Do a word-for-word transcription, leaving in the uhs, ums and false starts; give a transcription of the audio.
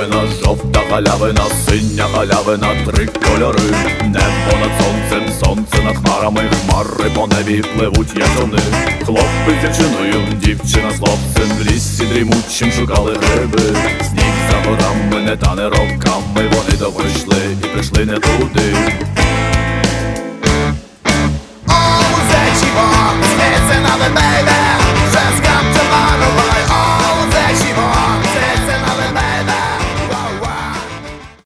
галявина, жовта галявина, синя галявина, три кольори. Небо над сонцем, сонце над хмарами, хмари по небі пливуть, як човни. Хлопець з дівчиною, дівчина з хлопцем, в лісі дрімучим шукали гриби. Сніг за горами не тане роками, вони довго йшли і прийшли не туди. Oh, Zechibon, it's another baby.